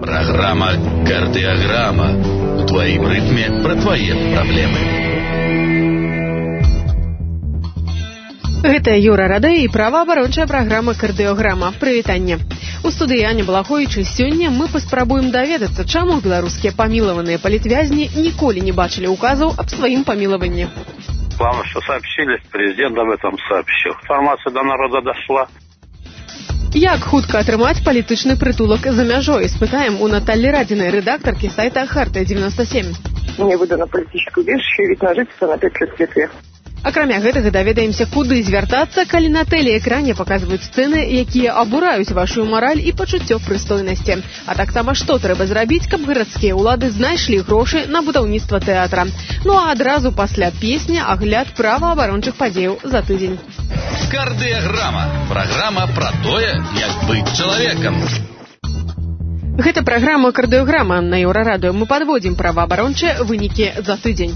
Программа «Кардиограмма». В твоем ритме про твои проблемы. Гэта Юра Радэй і праваабарончая праграма «Кардыёграма». Прывітанне. У студыі Аня Балаховіч. Сёння мы паспрабуем даведацца, чаму беларускія памілаваныя палітвязні ніколі не бачылі указаў аб сваім памілаванні. Главное, что сообщили, президент об этом сообщил. Информация до народа дошла. Як хутка атрымаць палітычны прытулак за мяжой? Спытаем у Натальи Радиной, редакторки сайта «Хартия-97». Мне выдано политическое убежище и вид на жительство на 5 лет вверх. Акрамя гэтага даведаемся, куды звяртацца, калі на тэлеэкране паказваюць сцэны, якія абураюць вашу мараль і пачуццё прыстойнасці. А таксама, што трэба зрабіць, каб гарадскія ўлады знайшлі грошы на будаўніцтва тэатра. Ну а адразу пасля песні агляд праваабарончых падзеяў за тыдзень. Кардыёграма. Программа про тое, як быць чалавекам. Гэта праграма «Кардыёграма». На Еўрарадыё мы падводзім праваабарончыя вынікі за тыдзень.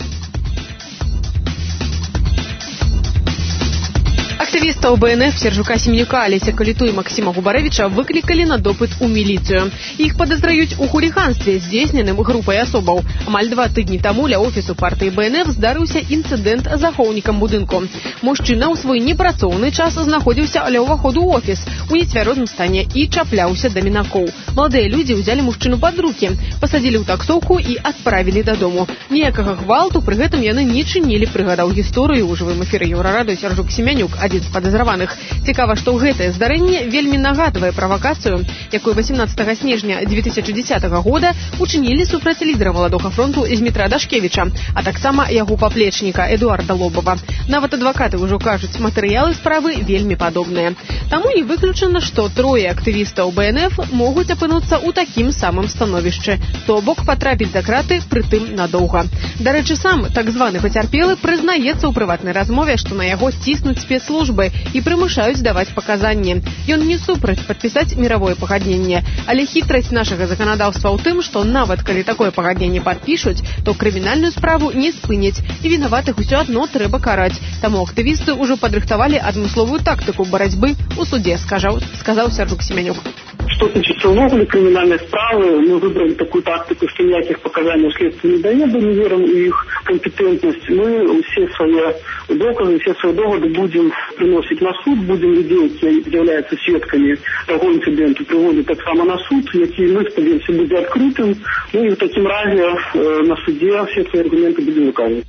Актывістаў БНФ Сержука Семенюка, Алеся Каліту і Максима Губарэвіча выклікалі на допыт у міліцыю. Іх падазраюць у хуліганстве, здзейсненым групай асобаў. Амаль 2 тыдні таму ля офісу партыі БНФ здарыўся інцыдэнт з ахоўнікам будынку. Мужчына ў свой непрацоўны час знаходзіўся ля ўваходу ў офіс у нецвярозым стане і чапляўся да мінакоў. Маладыя людзі ўзялі мужчыну пад рукі, пасадзілі ў таксоўку і адправілі дадому. Ніякага гвалту пры гэтым яны не чынілі, прыгадаў гісторыю ў жывым эфіры Еўрарадыё Сержук Семенюк, адзін з падазраваных. Цікава, што гэтае здарэнне вельмі нагадвае правакацыю, якую 18 снежня 2010 года учынілі супраць лідара Маладога фронту Змітра Дашкевіча, а таксама яго паплечніка Эдуарда Лобава. Нават адвакаты ўжо кажуць, матэрыялы справы вельмі падобныя. Таму не выключана, што 3 актывістаў БНФ могуць апынуцца ў такім самым становішчы, то бок патрапіць за краты, прытым надоўга. Дарэчы, сам так званы пацярпелы прызнаецца ў прыватнай размове, што на яго ціснуць спецслужбы і прымушаюць даваць паказанні. Ён не супраць падпісаць міравое пагадненне, але хітрасць нашага заканадаўства ў тым, што нават калі такое пагадненне падпішуць, то крымінальную справу не спыняць і вінаватых усё адно трэба караць. Таму актывісты ўжо падрыхтавалі адмысловую тактыку барацьбы ў судзе, сказаў Сержук Семенюк. Что касается увогуле криминальной справы, мы выбрали такую тактику, что никаких показаний следствие не дает, мы верим в их компетентность. Мы все свои доказы, все свои доводы будем приносить на суд, будем людей, которые являются свидками того инцидента, приводить так само на суд, який мы сподіваемся будет открытым. Ну и в таком разе на суде все свои аргументы будем выказывать.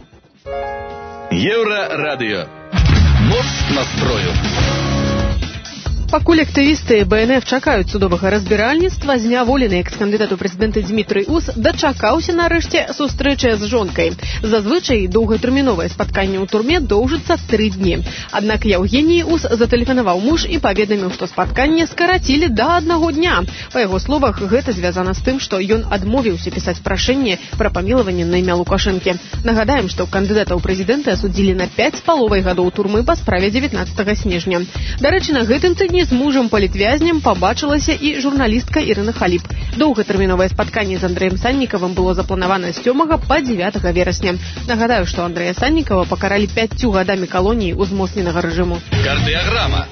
Еўрарадыё. Моц настрою. Пакуль актывісты БНФ чакаюць судовага разбіральніцтва, зняволены экс-кандыдат у прэзідэнты Дзмітрый Ус дачакаўся нарэшце сустрэчы з жонкай. Зазвычай доўгатэрміновае спатканне ў турме доўжыцца 3 дні. Аднак Яўгеній Ус затэлефанаваў муж і паведаміў, што спатканне скарацілі да 1 дня. Па яго словах, гэта звязана з тым, што ён адмовіўся пісаць прашэнне пра памілаванне на імя Лукашэнкі. Нагадаем, што кандыдата ў прэзідэнты асудзілі на 5,5 гадоў турмы па справе 19 снежня. Дарэчы, на гэтым тыдні з мужам палітвязням пабачылася і журналістка Ірына Халіп. Доўгатэрміновае спатканне з Андрэем Саннікавым было запланавана з 7 па 9 верасня. Нагадаю, што Андрэя Саннікава пакаралі 5 гадамі калоніі ўзмоцненага рэжыму. Кардыёграма.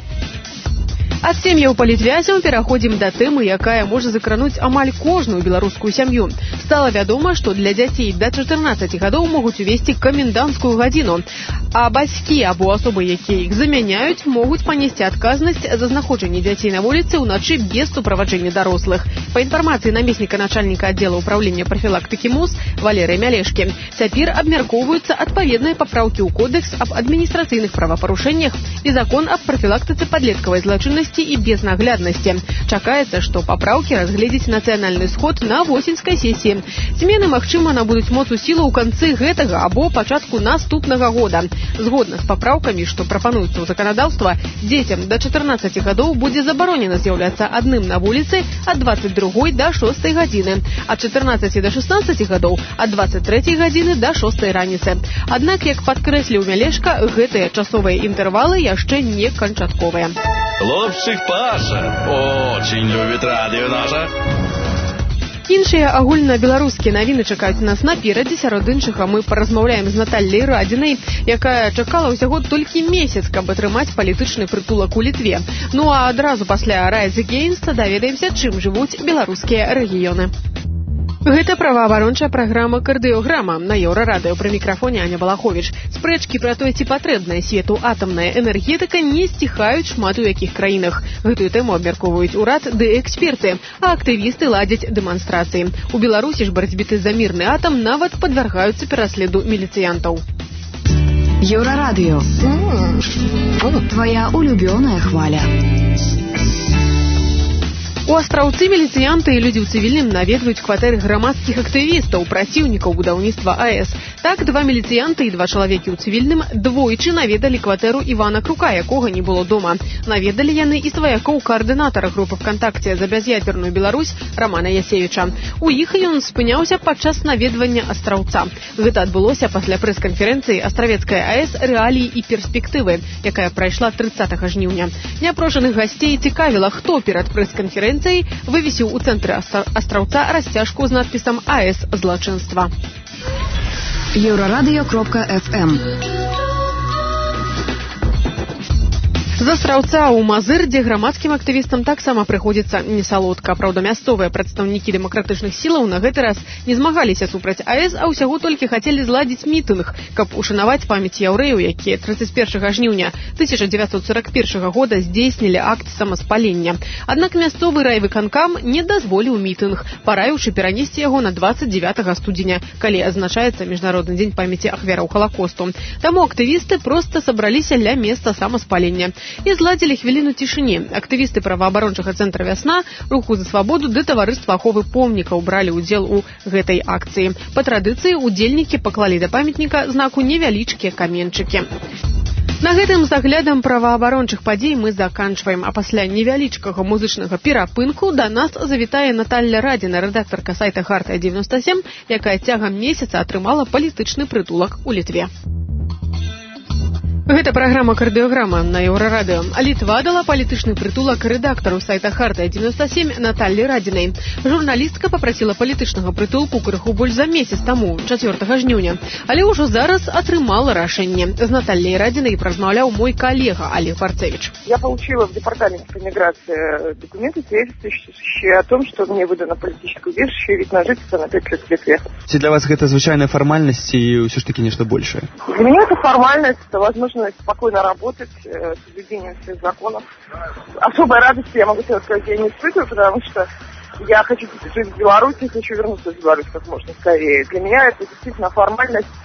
Ад сем'яў палітвязняў пераходзім да тэмы, якая можа закрануць амаль кожную беларускую сям'ю. Стала вядома, што для дзяцей да 14 гадоў могуць увесці каменданцкую гадзіну, а бацькі або асобы, якія іх замяняюць, могуць панесці адказнасць за знаходжанне дзяцей на вуліцы ўначы без суправаджэння дарослых. Па інфармацыі намесніка начальніка аддзела ўправлення прафілактыкі МОЗ Валерыя Мялешкі, цяпер абмяркоўваюцца адпаведныя папраўкі ў кодэкс аб адміністрацыйных правапарушэннях і закон аб прафілактыцы падлеткавай злачыннасці і безнагляднасці. Чакаецца, што папраўкі разгледзіць нацыянальны сход на восеньскай сесіі. Змены, магчыма, набудуць моц у сілу ў канцы гэтага або пачатку наступнага года. Згодна з папраўкамі, што прапануюцца ў заканадаўства, дзецям да 14 гадоў будзе забаронена з'яўляцца адным на вуліцы ад 22 да 6 гадзіны, ад 14 да 16 гадоў ад 23 гадзіны да 6 раніцы. Аднак, як падкрэсліў Мялешка, гэтыя часовыя інтэрвалы яшчэ не канчатковыя. Хлопчик Паша очень любит радио наше. Іншыя агульнабеларускія навіны чакаюць нас наперадзе. Сярод іншага мы паразмаўляем з Натальяй Радзінай, якая чакала ўсяго толькі месяц, каб атрымаць палітычны прытулак у Літве. Ну а адразу пасля Rise Against даведаемся, чым жывуць беларускія рэгіёны. Гэта праваабарончая праграма «Кардыёграма» на Еўрарадыё. Пры мікрафоне Аня Балаховіч. Спрэчкі пра тое, ці патрэбная свету атамная энергетыка, не сціхаюць шмат у якіх краінах. Гэтую тэму абмяркоўваюць урад ды эксперты, а актывісты ладзяць дэманстрацыі. У Беларусі ж барацьбіты за мірны атам нават падвяргаюцца пераследу міліцыянтаў. Еўрарадыё. Твоя улюбёная хваля. У Астраўцы міліцыянты і людзі ў цывільным наведваюць кватэры грамадскіх актывістаў, праціўнікаў будаўніцтва АЭС. Так, 2 міліцыянты і 2 чалавекі ў цывільным двойчы наведалі кватэру Івана Крука, якога не было дома. Наведалі яны і сваякоў каардынатара групы «ВКонтакце» за бяз'ядерную Беларусь Рамана Ясевіча. У іх ён спыняўся падчас наведвання Астраўца. Гэта адбылося пасля прэс-канферэнцыі «Астравецкая АЭС. Рэаліі і перспектывы», якая прайшла 30 жніўня. Няпрошаных гасцей цікавіла, хто перад прэс-канферэнцыяй вывесіў у цэнтры Астраўца расцяжку з надпісам «АЭС. Злачынства». Еўрарадыё.фм. З Астраўца ў Мазыр, дзе грамадскім актывістам таксама прыходзіцца несалодка. Праўда, мясцовыя прадстаўнікі дэмакратычных сілаў на гэты раз не змагаліся супраць АЭС, а ўсяго толькі хацелі зладзіць мітынг, каб ушанаваць памяць яўрэяў, якія 31 жніўня 1941 года здзейснілі акт самаспалення. Аднак мясцовы райвыканкам не дазволіў мітынг, параіўшы перанесці яго на 29 студзеня, калі адзначаецца Міжнародны дзень памяці ахвяраў Халакосту. Таму актывісты проста сабраліся ля месца самаспалення і зладзілі хвіліну цішыні. Актывісты праваабарончага цэнтра «Вясна», руху за свабоду ды таварыства аховы помнікаў бралі ўдзел у гэтай акцыі. Па традыцыі удзельнікі паклалі да памятніка знаку невялічкія каменчыкі. На гэтым з аглядам праваабарончых падзей мы заканчваем, а пасля невялічкага музычнага перапынку да нас завітае Наталья Радзіна, рэдактарка сайта «Хартыя 97», якая цягам месяца атрымала палітычны прытулак у Літве. Гэта праграма «Кардыёграма» на Еўрарадыё. Літва дала палітычны прытулак рэдактару сайта «Хартыя 97» Наталлі Радзінай. Журналістка папрасіла палітычнага прытулку крыху больш за месяц таму, 4 жніўня. Але ўжо зараз атрымала рашэнне. З Натальей Радзінай размаўляў мой калега Олег Парцевич. Я получила в департаменте по миграции документы, свидетельствующие о том, что мне выдано политическое убежище и вид на жительство на 5 лет в Литве. Для вас гэта звычайная фармальнасць і ўсё ж таки нешта большее? Для меня это формальность, это возможность спокойно работать, соблюдением всех законов. Особой радости, я могу сказать, я не испытываю, потому что я хочу жить в Беларуси, хочу вернуться в Беларусь как можно скорее. Для меня это действительно формальность,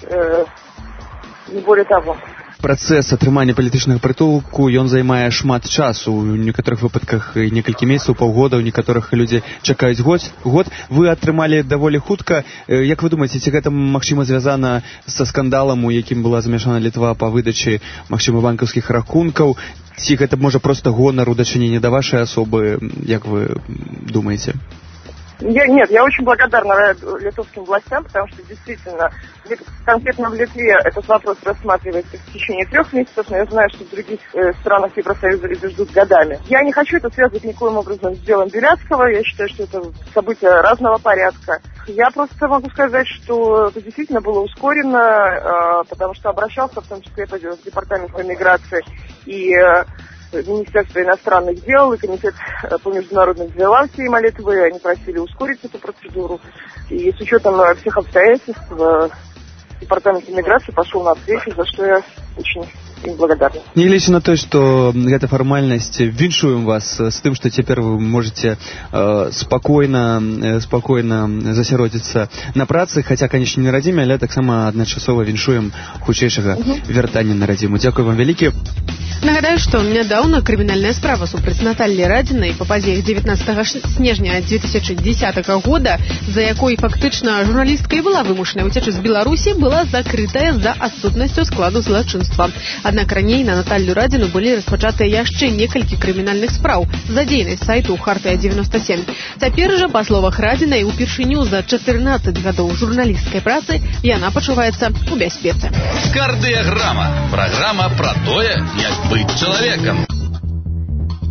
не более того. Працэс атрымання палітычнага прытулку, ён займае шмат часу. У некаторых выпадках некалькі месяцаў, паўгода, у некаторых людзі чакаюць год. Вы атрымалі даволі хутка. Як вы думаеце, ці гэта магчыма звязана са скандалам, у якім была замешана Літва па выдачы, магчыма, банкаўскіх рахункаў? Ці гэта можа проста гонар у дачыненні да вашай асобы? Як вы думаеце? Нет, я очень благодарна литовским властям, потому что действительно конкретно в Литве этот вопрос рассматривается в течение 3 месяцев, но я знаю, что в других странах Евросоюза люди ждут годами. Я не хочу это связывать никоим образом с делом Беляцкого, я считаю, что это события разного порядка. Я просто могу сказать, что это действительно было ускорено, потому что обращался в том числе в департамент по миграции и Министерство иностранных дел и Комитет по международным делам Сейма Литвы. Они просили ускорить эту процедуру. И с учетом всех обстоятельств Департамент миграции пошел на встречу, за что я очень им благодарна. Нягледзячы на то, што гэта фармальнасць, віншуем вас з тым, што цяпер вы можете спакойна засяродзіцца на працы, хаця, канечне, не радзіме, але таксама адначасова віншуем хутчэйшага вяртання на радзіму. Дзякуй вам вялікі. Нагадаю, што нядаўна крымінальная справа супраць Наталлі Радзінай па падзеях 19 снежня 2010 года, за якой фактычна журналістка і была вымушаная ўцячы з Беларусі, была закрытая за адсутнасцю складу злачынства. Аднак раней на Наталлю Радзіну былі распачатыя яшчэ некалькі крымінальных спраў за дзейнасць сайту «Хартыя 97». Цяпер жа, па словах Радзінай, упершыню за 14 гадоў журналісцкай працы яна пачуваецца ў бяспецы. Кардыяграма. Праграма пра тое, як быць чалавекам.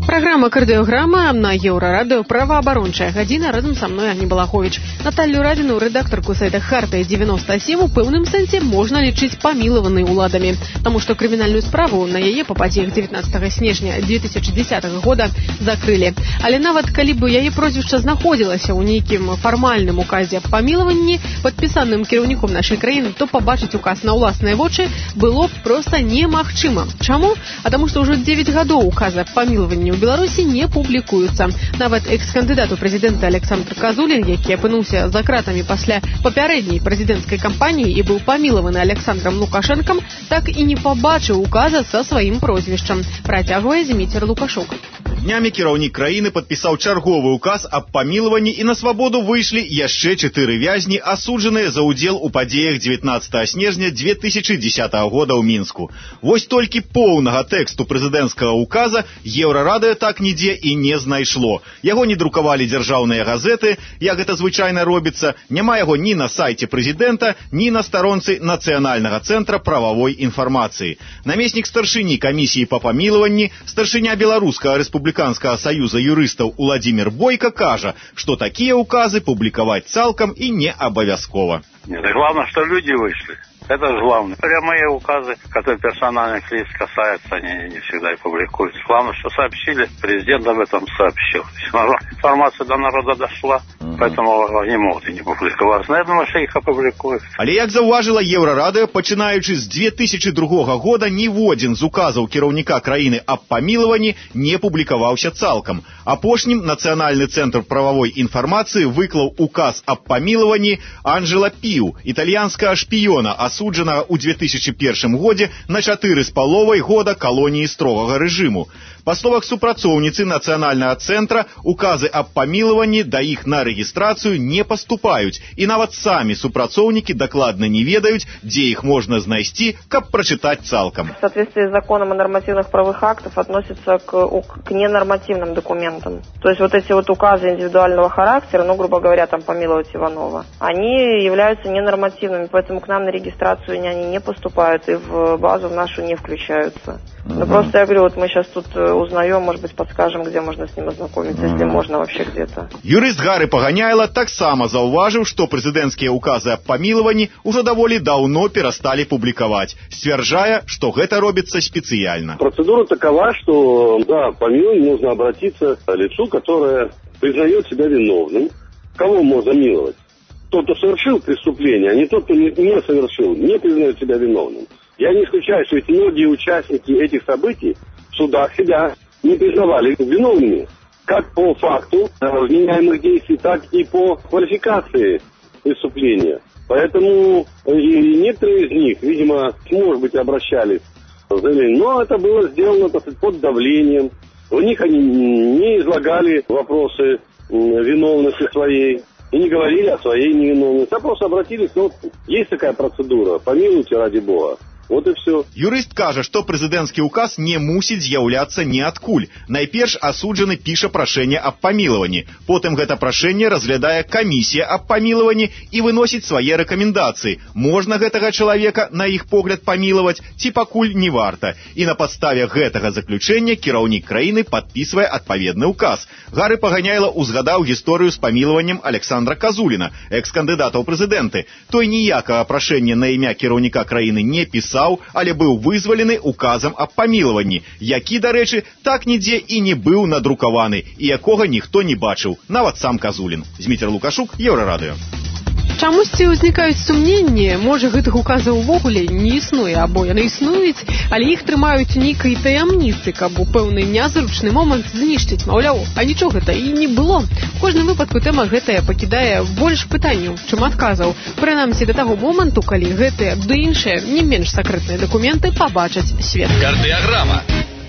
Праграма «Кардыёграма» на Еўрарадыё, праваабарончая гадзіна, разам са мной Ані Балаховіч. Наталью Радзіну, рэдактарку сайта «Хартыя 97», у пэўным сэнсе можна лічыць памілаванай уладамі, таму што крымінальную справу на яе па падзеях 19 снежня 2010 года закрылі. Але нават калі б яе прозвішча знаходзілася ў нейкім фармальным указе аб памілаванні, падпісаным кіраўніком нашай краіны, то пабачыць указ на ўласныя вочы было б проста немагчыма. Чаму? А таму што ўжо 9 гадоў указа аб памілаванні ў Беларусі не публікуюцца. Нават экс-кандыдат у прэзідэнта Александр Казулін, які апынуўся за кратамі пасля папярэдняй прэзідэнцкай кампаніі і быў памілаваны Александром Лукашэнкам, так і не пабачыў указа са сваім прозвішчам. Працягвае Зміцер Лукашук. Днямі кіраўнік краіны падпісаў чарговы указ аб памілаванні, і на свабоду выйшлі яшчэ 4 вязні, асуджаныя за ўдзел у падзеях 19 снежня 2010 года ў Мінску. Вось толькі поўнага тэксту прэзідэнцкага указа Еўрарадыё так нідзе і не знайшло. Яго не друкавалі дзяржаўныя газеты, як гэта звычайна робіцца, няма яго ні на сайце прэзідэнта, ні на старонцы Нацыянальнага цэнтра прававой інфармацыі. Намеснік старшыні камісіі па памілаванні, старшыня Беларускага рэспубліканскага саюза юрыстаў Уладзімір Бойка кажа, што такія указы публікаваць цалкам і не абавязкова. Нет, главное, что люди вышли. Это же главное. Прямые указы, которые персональных лиц касаются, они не всегда и публикуются. Главное, что сообщили, президент об этом сообщил. Информация до народа дошла, поэтому не могут и не публиковаться. Но я думаю, что их опубликуют. Але, як заўважыла Еўрарадыё, пачынаючы з 2002 года ніводзін з указаў кіраўніка краіны аб памілаванні не публікаваўся цалкам. Апошнім Нацыянальны цэнтр прававой інфармацыі выклаў указ аб памілаванні Анджела Піу, італьянскага шпіёна, асуджанага ў 2001 годзе на 4,5 года калоніі строгага рэжыму. Па словах супрацоўніцы Нацыянальнага цэнтра, указы аб памілаванні да іх на рэгістрацыю не паступаюць, і нават самі супрацоўнікі дакладна не ведаюць, дзе іх можна знайсці, каб прачытаць цалкам. В соответствии с законом о нормативных правовых актов относятся к ненормативным документам. То есть вот эти вот указы индивидуального характера, ну, грубо говоря, там помиловать Иванова, они являются ненормативными, поэтому к нам на регистрацию они не поступают и в базу в нашу не включаются. Но просто я говорю, вот мы сейчас тут узнаем, может быть, подскажем, где можно с ним ознакомиться, если можно вообще где-то. Юрыст Гары Паганяйла таксама заўважыў, што прэзідэнцкія указы аб памілаванні ўжо даволі даўно перасталі публікаваць, сцвярджае, што гэта робіцца спецыяльна. Процедура такова, что да, помилование нужно обратиться к лицу, которое признает себя виновным. Кого можно миловать? Тот, кто совершил преступление, а не тот, кто не совершил, не признает себя виновным. Я не исключаю, что эти многие участники этих событий в судах себя не признавали виновными. Как по факту вменяемых действий, так и по квалификации преступления. Поэтому и некоторые из них, видимо, может быть, обращались в заявление. Но это было сделано, так сказать, под давлением. У них они не излагали вопросы виновности своей. И не говорили о своей невиновности, а просто обратились, ну, есть такая процедура, помилуйте ради Бога. Вот и все. Юрыст кажа, што прэзідэнцкі указ не мусіць з'яўляцца ніадкуль. Найперш асуджаны піша прашэнне аб памілаванні. Потым гэта прашэнне разглядае камісія аб памілаванні і выносіць свае рэкамендацыі. Можна гэтага чалавека, на іх погляд, памілаваць, ці пакуль не варта. І на падставе гэтага заключэння кіраўнік краіны падпісвае адпаведны указ. Гары Паганяйла узгадаў гісторыю з памілаваннем Александра Казуліна, экс-кандыдата ў прэзідэнты. Той ніякага прашэння на імя кіраўніка краіны не пісаў, але быў вызвалены указам аб памілаванні, які, дарэчы, так нідзе і не быў надрукаваны, і якога ніхто не бачыў, нават сам Казулін. Зміцер Лукашук, Еўрарадыё. Чамусьці ўзнікаюць сумненні, можа гэтых указаў увогуле не існуе, або яны існуюць, але іх трымаюць у нейкай таямніцы, каб у пэўны нязручны момант знішчыць, маўляў, а нічога гэта і не было. У кожным выпадку тэма гэтая пакідае больш пытанняў, чым адказаў. Прынамсі да таго моманту, калі гэтыя ды іншыя не менш сакрэтныя дакументы пабачаць свет. Кардыяграма.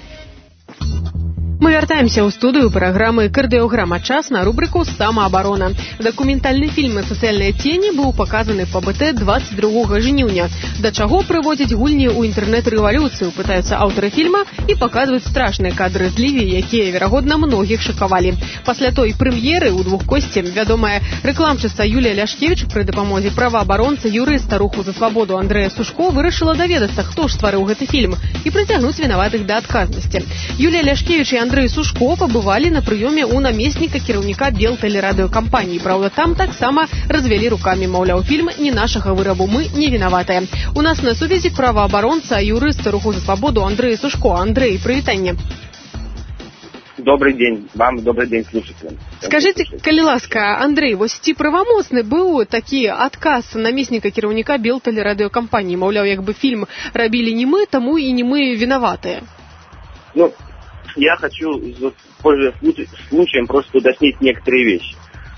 Мы вяртаемся ў студыю праграмы «Кардыёграма. Час» на рубрыку «Самаабарона». Дакументальны фільм «Сацыяльныя цені» быў паказаны па БТ 22 жніўня. Да чаго прыводзяць гульні ў інтэрнэт-рэвалюцыю, пытаюцца аўтары фільма і паказваюць страшныя кадры з Лівіі, якія, верагодна, многіх шакавалі. Пасля той прэм'еры ў двухкосці вядомая рэкламчыца Юлія Ляшкевіч пры дапамозе праваабаронца юрыста руху за свабоду Андрэя Сушко вырашыла даведацца, хто ж стварыў гэты фільм і прыцягнуць вінаватых да адказнасці. Юлія Ляшкевіч і Андрэй Сушко пабывалі на прыёме ў намесніка кіраўніка Белтэлерадыёкампаніі. Праўда, там таксама развялі рукамі, маўляў, фільм не нашага вырабу, мы не вінаватыя. У нас на сувязі праваабаронца, юрыст руху за свабоду Андрэй Сушко. Андрэй, прывітанне. Добрый день вам, добрый день слушателям. Скажите, калі ласка, Андрэй, вось ці правамоцны быў такі адказ намесніка кіраўніка Белтэлерадыёкампаніі? Маўляў, як бы фільм рабілі не мы, таму і не мы вінаватыя. Ну, я хочу, пользуясь случаем, просто уточнить некоторые вещи.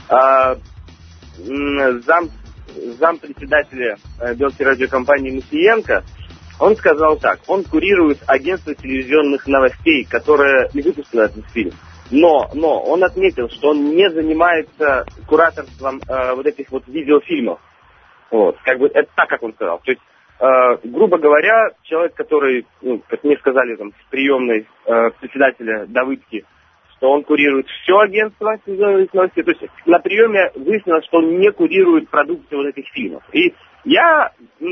Зампредседателя Белтэлерадиокомпании Мусиенко, он сказал так: он курирует агентство телевизионных новостей, которое не выпустило этот фильм. Но он отметил, что он не занимается кураторством вот этих вот видеофильмов. Вот, как бы это так, как он сказал. То есть, грубо говоря, человек, который, как мне сказали там в приемной председателя Давыдки, что он курирует все агентство телевизионных новостей. То есть на приеме выяснилось, что он не курирует продукцию вот этих фильмов. И я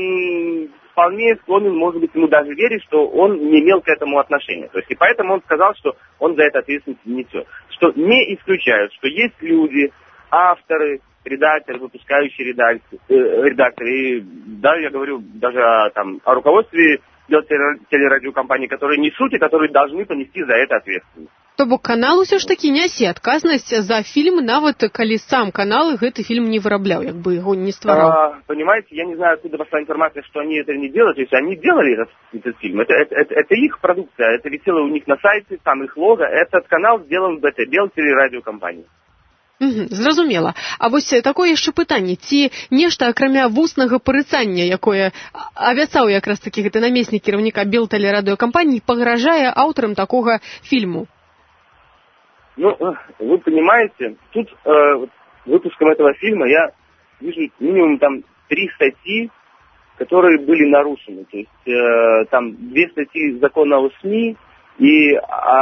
вполне склонен, может быть, ему даже верить, что он не имел к этому отношения. То есть и поэтому он сказал, что он за это ответственность несет. Что не исключают, что есть люди, авторы, редакторы, выпускающие редакторы. И да, я говорю даже о руководстве телерадиокомпании, которые несут и которые должны понести за это ответственность. То бок канал усё ж такі нясе адказнасць за фільм, нават калі сам канал гэты фільм не вырабляў, як бы яго не ствараў. Понимаете, я не знаю, откуда пошла информация, что они это не делают. То есть они делали этот фильм. Это их продукция, это висело у них на сайте, там их лого. Этот канал сделан в Белтэлерадиокомпании. Зразумела. А вось такое яшчэ пытанне, ці нешта акрамя вуснага парыцання, якое абяцаў якраз такі гэты намеснік кіраўніка Белтэлерадыёкампаніі, пагражае аўтарам такога фільму? Ну, вы понимаете, тут выпуском этого фильма я вижу минимум там 3 статьи, которые были нарушены. То есть там 2 статьи закона о СМИ и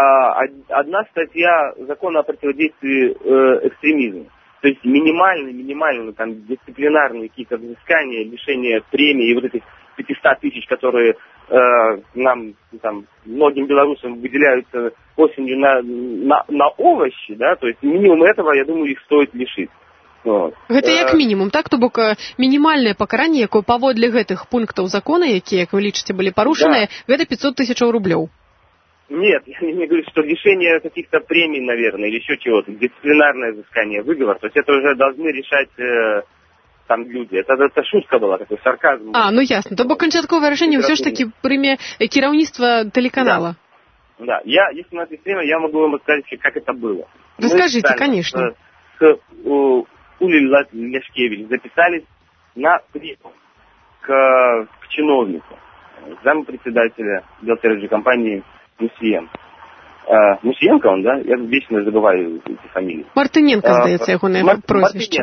1 статья закона о противодействии экстремизму. То есть минимальные там дисциплинарные какие-то взыскания, лишение премии и вот этих 500 тысяч, которые нам, там, многим белорусам выделяются осенью на овощи, да, то есть минимум этого, я думаю, их стоит лишить. Вот. Гэта як мінімум, так? То бок мінімальнае пакаранне, якое паводле гэтых пунктаў закона, якія, як вы лічыце, былі парушаныя, гэта 500 тысяч рублёў. Нет, я не говорю, что лишение каких-то премий, наверное, или еще чего-то, дисциплинарное взыскание, выговор, то есть это уже должны решать там люди. Это шутка была, такой сарказм. Ну ясно. То бок канчатковае рашэнне ўсё ж таки прыме кіраўніцтва тэлеканала. Да. Если у нас есть время, я могу вам сказать, как это было. Расскажите, конечно. С Улей Ляшкевич записались на прием к чиновнику, зампредседателя Белтэлерадиокомпании Мусиенко. Мусиенко он, да? Я вечно забываю эти фамилии. Мартыненко, здаецца, ягонае прозвішча.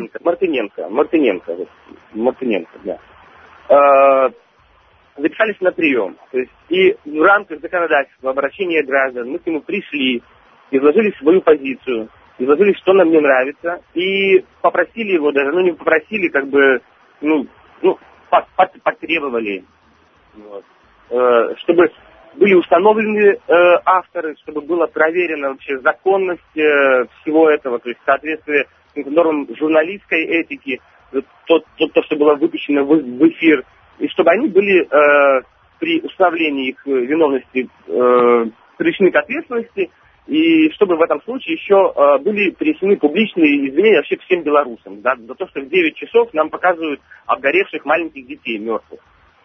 Мартыненко, да. Записались на прием. То есть и в рамках законодательства, обращения граждан, мы к нему пришли, изложили свою позицию, изложили, что нам не нравится, и попросили его даже, не попросили, как бы, потребовали, вот, чтобы были установлены авторы, чтобы была проверена вообще законность всего этого, то есть соответствие нормам журналистской этики, то, что было выпущено в эфир, и чтобы они были при установлении их виновности привлечены к ответственности, и чтобы в этом случае еще были принесены публичные извинения вообще всем белорусам, да, за то, что в 9 часов нам показывают обгоревших маленьких детей мертвых,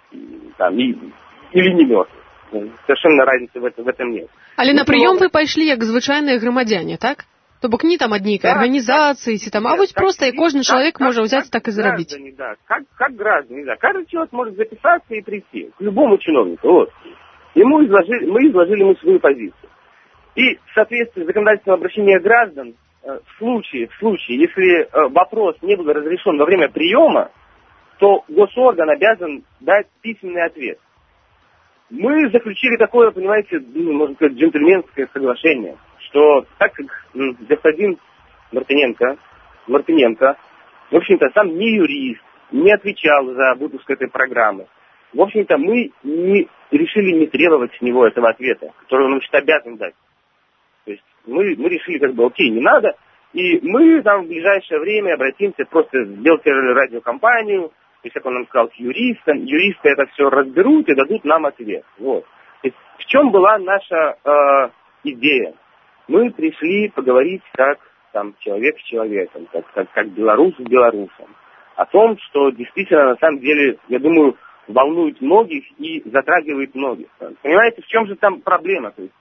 или не мертвых. Совершенно разницы в этом нет. Але на прыём вы пайшлі як звычайныя грамадзяне, так? То бок не там ад нейкай арганізацыі, ці там, а вось просто і кожны чалавек можа ўзяць так и зарабіць. Да, как граждане, да. Каждый человек может записаться и прийти к любому чиновнику. Вот. Мы изложили свою позицию. И в соответствии с законодательством обращения граждан, в случае, если вопрос не был разрешен во время приема, то госорган обязан дать письменный ответ. Мы заключили такое, понимаете, можно сказать, джентльменское соглашение, что так как господин Мартыненко, в общем-то, сам не юрист, не отвечал за выпуск этой программы, в общем-то, мы решили не требовать с него этого ответа, который он, значит, обязан дать. То есть Мы решили, как бы, окей, не надо. И мы там в ближайшее время обратимся, просто сделать радиокомпанию, то есть, как он нам сказал, к юристам. Юристы это все разберут и дадут нам ответ. Вот. То есть, в чем была наша идея? Мы пришли поговорить как там, человек с человеком, как белорус с белорусом. О том, что действительно, на самом деле, я думаю, волнует многих и затрагивает многих. Понимаете, в чем же там проблема? То есть,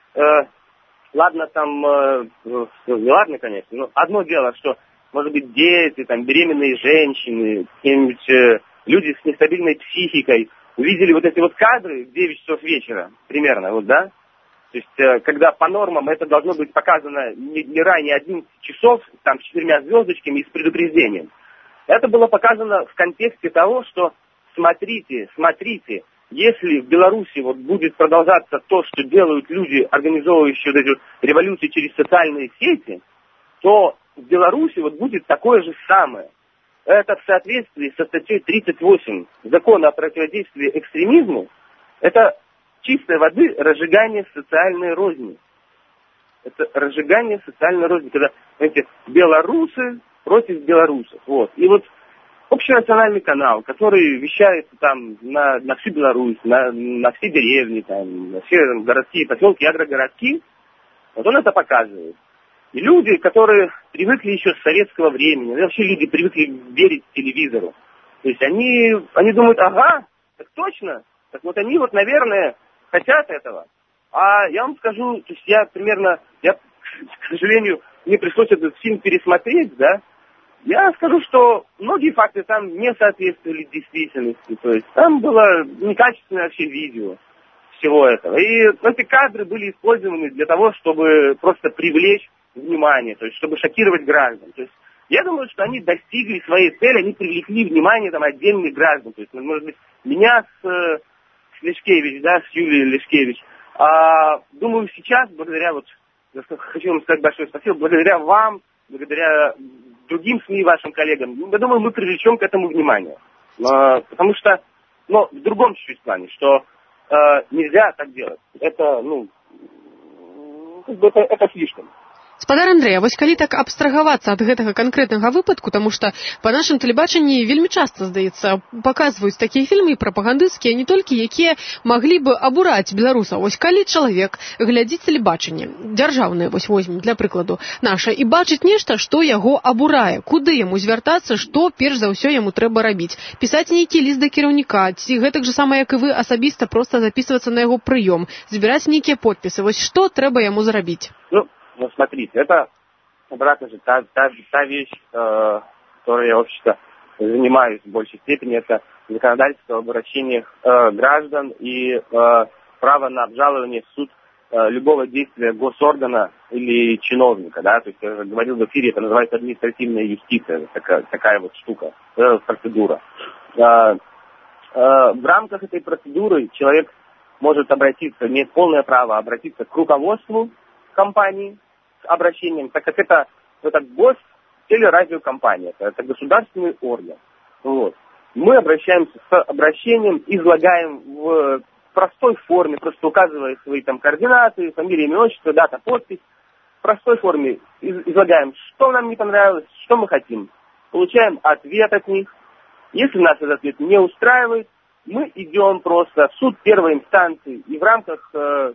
ладно, там, не ладно, конечно, но одно дело, что, может быть, дети, там, беременные женщины, какие-нибудь люди с нестабильной психикой увидели вот эти вот кадры в 9 часов вечера, примерно, вот, да? То есть, когда по нормам это должно быть показано не ранее 11 часов, там, с 4 звездочками и с предупреждением. Это было показано в контексте того, что смотрите, если в Беларуси вот будет продолжаться то, что делают люди, организовывающие вот эти революции через социальные сети, то в Беларуси вот будет такое же самое. Это в соответствии со статьей 38 Закона о противодействии экстремизму. Это чистой воды разжигание социальной розни. Это разжигание социальной розни, когда, знаете, белорусы против белорусов. Вот. И вот общенациональный канал, который вещает там на всю Беларусь, на все деревни, там, на все там, городские поселки, агрогородки, вот он это показывает. И люди, которые привыкли еще с советского времени, вообще люди привыкли верить телевизору. То есть они думают, ага, так точно, так вот они вот, наверное, хотят этого. А я вам скажу, то есть я, к сожалению, мне пришлось этот фильм пересмотреть, да, я скажу, что многие факты там не соответствовали действительности. То есть там было некачественное вообще видео всего этого. И эти кадры были использованы для того, чтобы просто привлечь внимание, то есть чтобы шокировать граждан. То есть я думаю, что они достигли своей цели, они привлекли внимание там отдельных граждан. То есть, может быть, меня с Лешкевич, да, с Юлией Лешкевич. Думаю, сейчас, благодаря вот, хочу вам сказать большое спасибо, благодаря вам, благодаря другим СМИ, вашим коллегам, я думаю, мы привлечем к этому внимание. Потому что, в другом чуть-чуть плане, что нельзя так делать. Это, это слишком. Спадар Андрэй, а вось калі так абстрагавацца ад гэтага канкрэтнага выпадку, таму што па нашым тэлебачанні вельмі часта, здаецца, паказваюць такія фільмы прапагандысцкія, не толькі якія маглі бы абураць беларусаў. Вось калі чалавек глядзіць тэлебачанне, дзяржаўнае, вось возьмем, для прыкладу, наша, і бачыць нешта, што яго абурае, куды яму звяртацца, што перш за ўсё яму трэба рабіць? Пісаць нейкі ліст да кіраўніка, ці гэтак жа самае, як і вы асабіста, проста записывацца на яго прыём, збіраць нейкія подпісы. Вось што трэба яму зрабіць? Ну, смотрите, это обратно же та вещь, которой я вообще-то занимаюсь в большей степени, это законодательство об обращениях граждан и право на обжалование в суд любого действия госоргана или чиновника, да, то есть я уже говорил в эфире, это называется административная юстиция, такая вот штука, процедура. В рамках этой процедуры человек может обратиться, имеет полное право обратиться к руководству компании с обращением, так как это гостелерадиокомпания, это государственный орган. Вот. Мы обращаемся с обращением, излагаем в простой форме, просто указывая свои там координаты, фамилия, имя, отчество, дата, подпись. В простой форме излагаем, что нам не понравилось, что мы хотим. Получаем ответ от них. Если нас этот ответ не устраивает, мы идем просто в суд первой инстанции и в рамках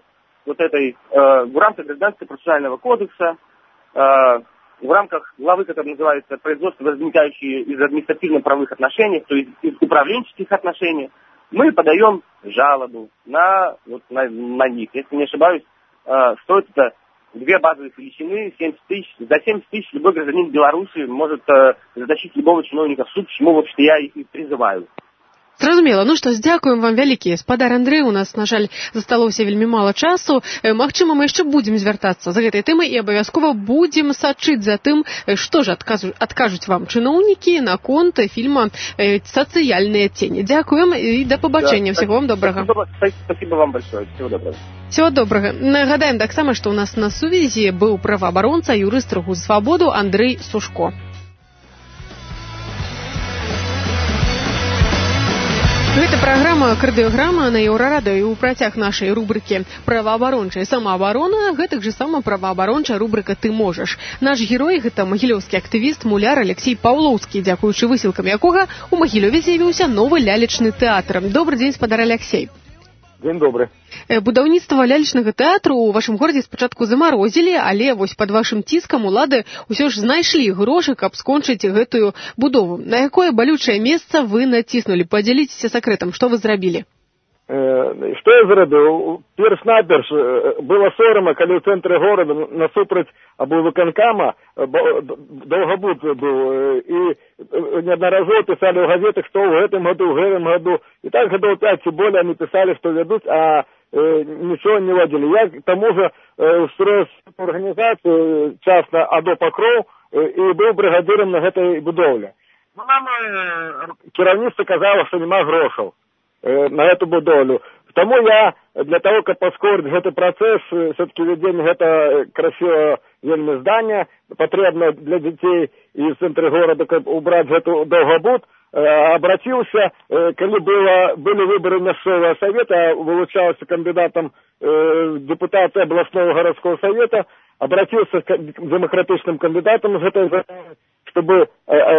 в рамках Гражданского процессуального кодекса, в рамках главы, которая называется «Производство, возникающее из административно-правовых отношений», то есть из управленческих отношений, мы подаем жалобу на них. Если не ошибаюсь, стоит это 2 базовых величины, 70 тысяч. За 70 тысяч любой гражданин Беларуси может затащить любого чиновника в суд, к чему, в общем-то, я их и призываю. Зразумела. Ну што ж, дзякуем вам вялікі. Спадар Андрэй, у нас, на жаль, засталося вельмі мала часу. Магчыма, мы яшчэ будзем звяртацца за гэтай тэмай і абавязкова будзем сачыць за тым, што ж адкажуць вам чыноўнікі наконт фільма «Сацыяльныя цені». Дзякуем і да пабачэння. Всего вам добрага. Спасибо вам большое. Всего доброго. Всего добрага. Нагадаем таксама, што у нас на сувязі быў праваабаронца, юрыст руху «Свабоду» Андрэй Сушко. Гэта праграма «Кардыёграма» на Еўрарадыё, і ў працяг нашай рубрыкі «Праваабарончая самаабарона» гэтак же сама праваабарончая рубрыка «Ты можаш». Наш герой – гэта магілёўскі актывіст, муляр Алексей Паўлоўскі, дзякуючы высілкам якога у Магілёве з'явіўся новы лялечны тэатр. Добры дзень, спадар Алексей. Дзень добры. Будаўніцтва лялечнага тэатру ў вашым горадзе спачатку замарозілі, але вось пад вашым ціскам улады ўсё ж знайшлі грошы, каб скончыць гэтую будову. На якое балючае месца вы націснулі? Падзяліцеся сакрэтам, што вы зрабілі? Што я зрабіў? Перш-наперш было сорама, калі ў цэнтры горада насупраць аблвыканкама Даўгабуд быў, і неаднаразово пісалі ў газетах, што ў гэтым году, і так гадоў 5 ці болей они пісалі, што вядуць, а нічого не вадзілі. Я к таму же устроіў арганізацыю частна АДО «Пакроў» і быў брыгадырам на гэтай будоўлі. Нам кіраўніцтва казала, што няма грошаў на эту будовлю. Тому я, для того, как паскорить этот процесс, все-таки ведение это красивое вельми здание, потребно для детей из центра города убрать эту Даўгабуд, обратился, когда были выборы местного совета, вылучался кандидатом депутата областного городского совета, обратился к демократичным кандидатам, чтобы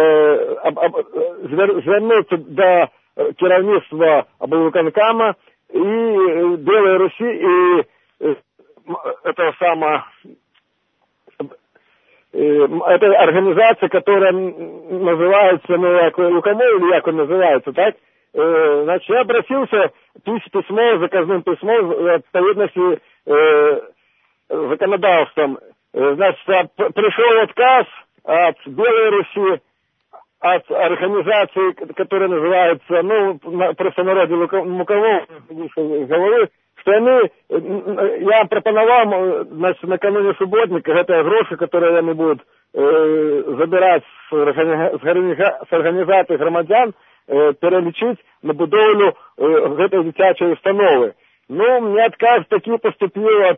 звернуться до кіраўніцтва аблвыканкама и Белой Руси и этого самого эта организация, которая называется, Лукомой, или как он называется, так? Значит, я обратился, письмо, заказным письмом в отповедности законодавством. Значит, пришел отказ от Белой Руси, от организации, которая называется, в простонародье Лукомой, что я пропоновал, значит, накануне субботника, это гроши, которые они будут забирать с организации громадян, перелечить на будовлю этой дзіцячай установы. Мне отказ таки поступил от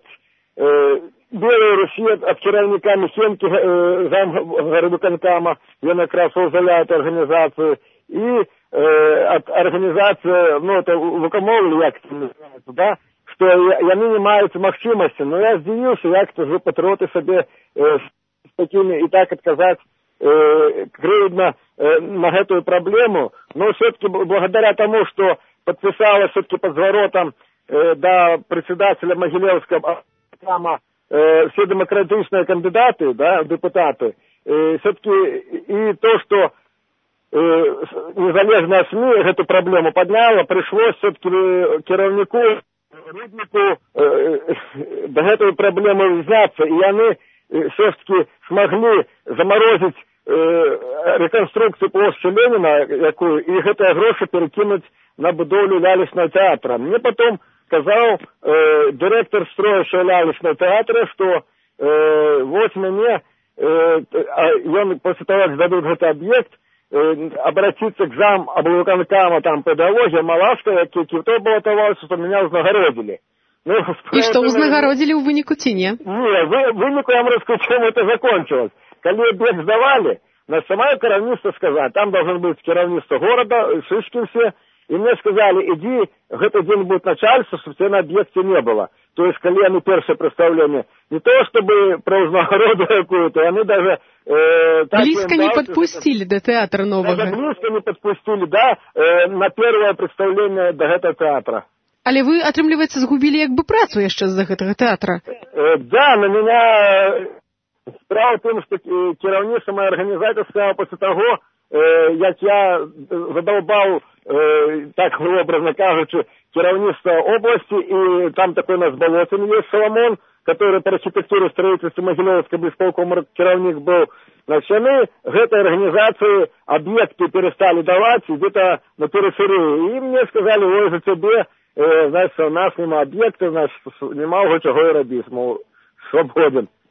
Белой Руси, от кіраўніка Михенки, замгородвыканкама, ён якраз возглавляет организацию, и от организации, это Лукомовлі, як это называется, да, что яны не маюць магчымасці. Но я здзівіўся, як то ж патрыоты сабе с такими и так отказать крыўдна на эту проблему. Но все-таки благодаря тому, что подписалось все-таки под зворотом до председателя Могилевского все демократичные кандидаты, да, депутаты, все-таки и то, что незалежная СМИ эту проблему подняла, пришлось все-таки кіраўніку Руднику до этой проблемы взяться, и они все-таки смогли заморозить реконструкцию площади Ленина, и эти гроши перекинуть на будовлю лялечного театра. Мне потом сказал директор строящего лялечного театра, что вот мне, он после того, как сдадут этот объект, обратиться к зам аблвыканкама, там педагоги, Малашка, які то балотаваўся, что меня узнагородили. И что, узнагородили у вынику ці не? Не, вынику я вам расскажу, чем это закончилось. Когда объект сдавали, на самое кіраўніцтва сказали, там должен быть кіраўніцтва города, шишки все, и мне сказали, иди, этот день будет начальство, чтобы тебя на объекте не было. То есть, когда они первое представление, не то чтобы про узнагороду какую-то, они даже... близко не подпустили до театра нового. Даже близко не подпустили, да, на первое представление до этого театра. Але вы, атрымліваецца, згубілі як бы працу яшчэ з-за гэтага тэатра. Да, на меня... Справа в том, что кіраўніцтва моей организации сказала после того, як я задолбал, так образно кажучи, кіраўніцтва области, и там такой у нас Болотин есть, Соломон, который по архитектуре строительства Могилевской блисполком кіраўник был. Значит, они этой организации объекты перестали давать где-то на периферии. И мне сказали, ой, за тебе, значит, у нас нема объекта, значит, нема уже чего и робить, мол, свободен.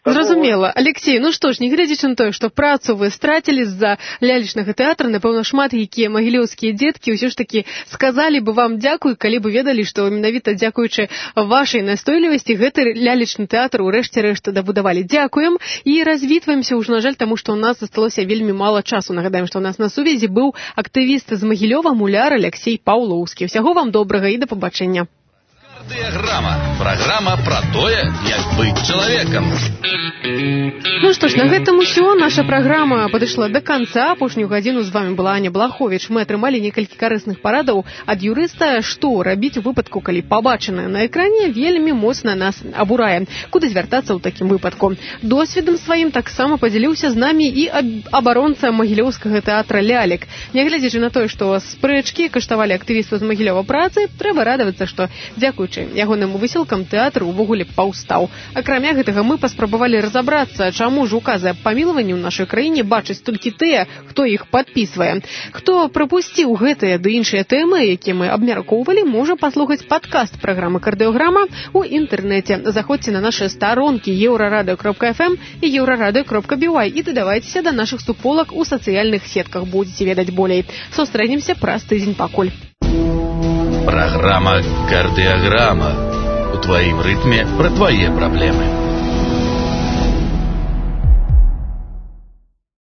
Зразумела. Алексей, ну што ж, не глядзячы на тое, што працу вы страцілі з-за лялечнага тэатра, напэўна, шмат якія магілёўскія дзеткі ўсё ж такі сказалі бы вам дзякуй, калі бы ведалі, што менавіта дзякуючы вашай настойлівасці гэты лялечны тэатр у рэшце рэшт дабудавалі. Дзякуем і развітваемся ўжо, на жаль, таму што ў нас засталося вельмі мала часу. Нагадаем, што ў нас на сувязі быў актывіст з Магілёва, муляр Алексей Паўлоўскі. Усяго вам добрага і да пабачэння. Кардыяграма. Программа про тое, як быць чалавекам. Ну што ж, на гэтым усё. Наша праграма падышла да канца. Апошнюю гадзіну з вами была Аня Блаховіч. Мы атрымалі некалькі карысных парадаў ад юрыста, што рабіць у выпадку, калі пабачанае на экране вельмі моцна нас абурае. Куды звяртацца ў такім выпадку? Досведам сваім таксама падзяліўся з намі і абаронца магілёўскага тэатра «Лялек». Нягледзячы на тое, што спрэчкі каштавалі актывісту з Магілёва працы, трэба радавацца, што дзякуючы ягоным высілкам тэатр увогуле паўстаў. Акрамя гэтага мы паспрабавалі разабрацца, чаму ж указы аб памілаванні ў нашай краіне бачаць толькі тыя, хто іх падпісвае. Хто прапусціў гэтыя ды іншыя тэмы, якія мы абмяркоўвалі, можа паслухаць падкаст праграмы «Кардыёграма» у інтэрнэце. Заходзьце на нашы старонкі euradio.fm і euradio.by і дадавайцеся да нашых суполак у сацыяльных сетках. Будзеце ведаць болей. Сустрэнемся праз тыдзень пакуль. Программа «Кардиограмма». У твоим ритме про твои проблемы.